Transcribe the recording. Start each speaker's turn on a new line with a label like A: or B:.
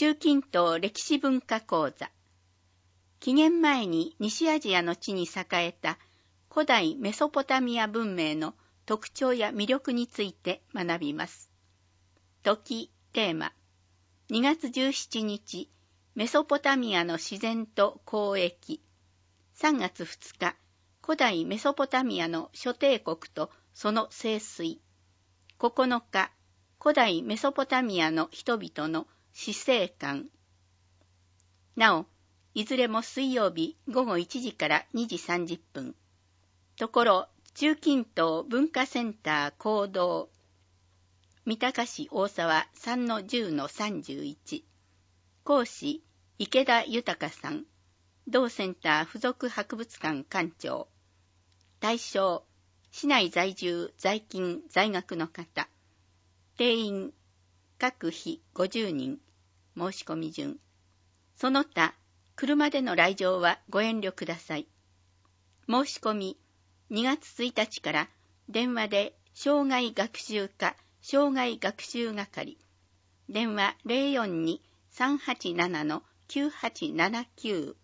A: 中近東歴史文化講座。紀元前に西アジアの地に栄えた古代メソポタミア文明の特徴や魅力について学びます。時、テーマ。2月17日、メソポタミアの自然と交易。3月2日、古代メソポタミアの諸帝国とその盛衰。9日、古代メソポタミアの人々の死生観。なお、いずれも水曜日午後1時から2時30分。ところ、中近東文化センター講堂。三鷹市大沢 3-10-31。講師、池田豊さん。同センター附属博物館館長。対象、市内在住、在勤、在学の方。定員、各日50人。申し込み順。その他、車での来場はご遠慮ください。申し込み、2月1日から電話で障害学習課、障害学習係。電話 042-387-9879